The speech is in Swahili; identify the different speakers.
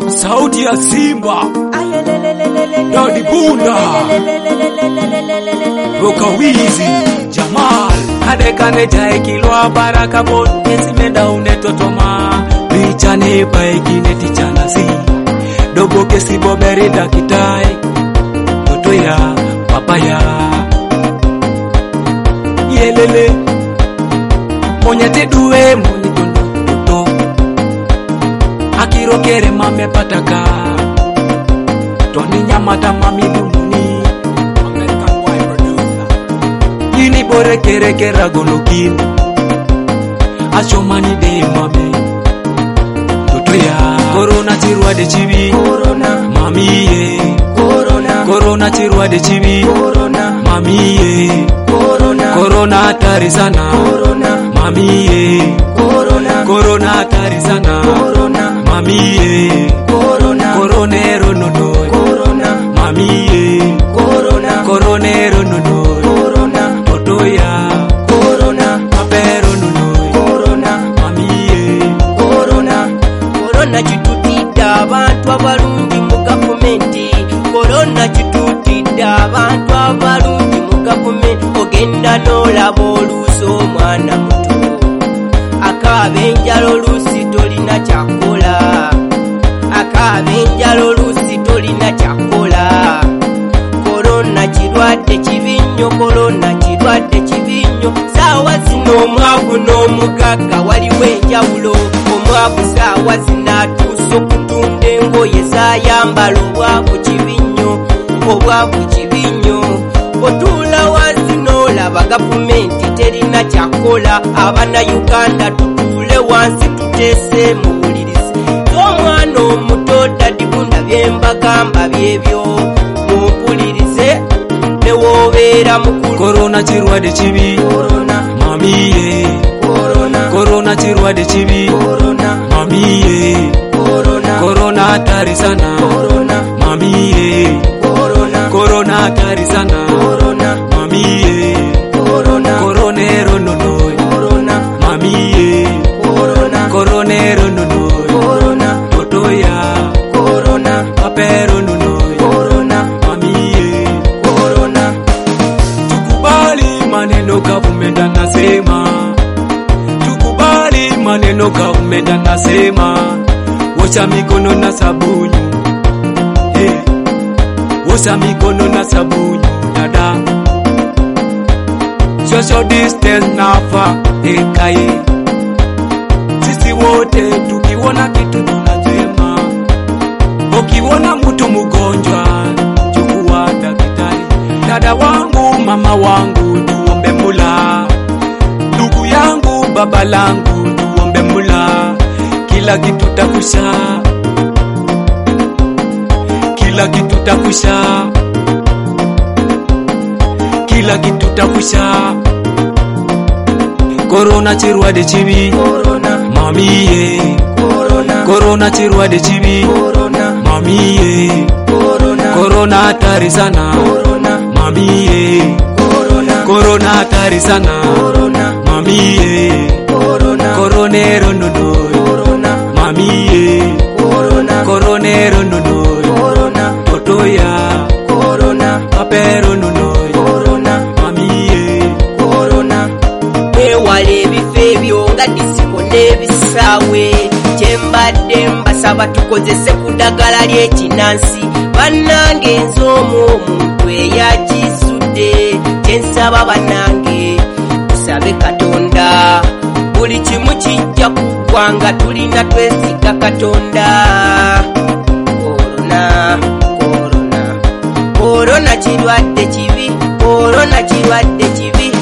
Speaker 1: Sauti ya Simba Dodi Bunda Rokawizi Jamal Adekane jae kilwa baraka bon Esimenda unetotoma Bichane paekine tichana si Dobo kesi boberi dakitai Toto ya papaya Yelele Monyete duwe monitondo toto Akirokere mame pataka Tony nyamata mami dumuni American Boy Producer Yini bore kere kera golokin Ashomani de mame Toto ya Corona chirwa de chibi Corona Mami ye Corona chirwa de chibi Corona Mami ye Corona hatari sana Corona Mami ye Corona hatari sana Corona Mami ye Coronero nono Corona Mami ye Coronero nono Corona Otoya Corona Apero nono Corona Mami ye
Speaker 2: Corona chitutida abantu abalungi mu gavumenti Corona chitutida abantu abalungi mu gavumenti ogenda n'olaba oluuso omwana muto akabenjala oluusi tolina kyakola akabenjala oluusi tolina kyakola Corona kirwadde kibi nnyo Corona kirwadde kibi nnyo saawa zino omwavu n'omugagga waliwo enjawulo omwavu saawa zino atuuse okutunda engoye zayambala obwavu kibi nnyo obwavu kibi nnyo otuula wansi n'olaba gavumenti terina kyakola abana Uganda tutuule wansi tuteese muwulirize omwana omuto Dadi Bunda byembagamba byebyo mumpulirize newobeera mukulu
Speaker 1: Corona chirwade chibi
Speaker 2: Corona
Speaker 1: Mami ye Corona chirwade chibi
Speaker 2: Corona
Speaker 1: Mami ye Corona hatari sana
Speaker 2: Corona
Speaker 1: Mami ye Corona hatari sana
Speaker 2: Corona
Speaker 1: Mami ye Coronero nono
Speaker 2: Corona
Speaker 1: Mami ye Coronero nono
Speaker 2: Corona
Speaker 1: Totoya
Speaker 2: Corona
Speaker 1: Apero nono
Speaker 2: Corona
Speaker 1: Mami ye
Speaker 2: Corona
Speaker 1: Tukubali maneno government anasema Tukubali maneno government anasema Osha mikono na sabuni Osha mikono na sabuni dada Social distance nafa ekaye Sisi wote tukiona kitu tunasema Ukiona mtu mgonjwa chukua daktari Dada wangu mama wangu tuombe Mola Ndugu yangu baba langu tuombe Mola Kila kitu takusha Kila kitu takusha Kila kitu takusha Corona chirwade chibi
Speaker 2: Corona
Speaker 1: Mami ye Corona chirwade chibi
Speaker 2: Corona
Speaker 1: Mami ye Corona hatari sana
Speaker 2: Corona
Speaker 1: Mami ye Corona hatari sana
Speaker 2: Corona
Speaker 1: Mami ye Coronero nono
Speaker 2: Corona
Speaker 1: Mami ye Coronero nono
Speaker 2: Corona
Speaker 1: Totoya
Speaker 2: Corona
Speaker 1: Apero nono
Speaker 2: Corona
Speaker 1: Mami ye
Speaker 2: Corona ewala ebifo ebyo nga disiko n'ebisaawe kyembadde mbasaba tukozese ku ddagala ly'ekinansi bannange nze omwo omuntu eyakisudde kyensaba bannange tusabe Katonda buli kimu kijja kuggwanga tulina twesiga Katonda Corona kirwadde kibi Corona kirwadde kibi